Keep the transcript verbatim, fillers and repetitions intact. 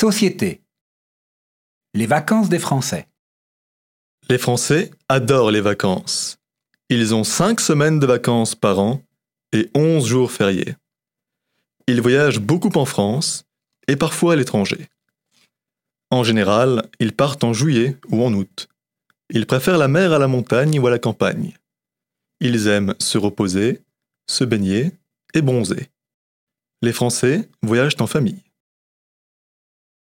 Société. Les vacances des Français. Les Français adorent les vacances. Ils ont cinq semaines de vacances par an et onze jours fériés. Ils voyagent beaucoup en France et parfois à l'étranger. En général, ils partent en juillet ou en août. Ils préfèrent la mer à la montagne ou à la campagne. Ils aiment se reposer, se baigner et bronzer. Les Français voyagent en famille.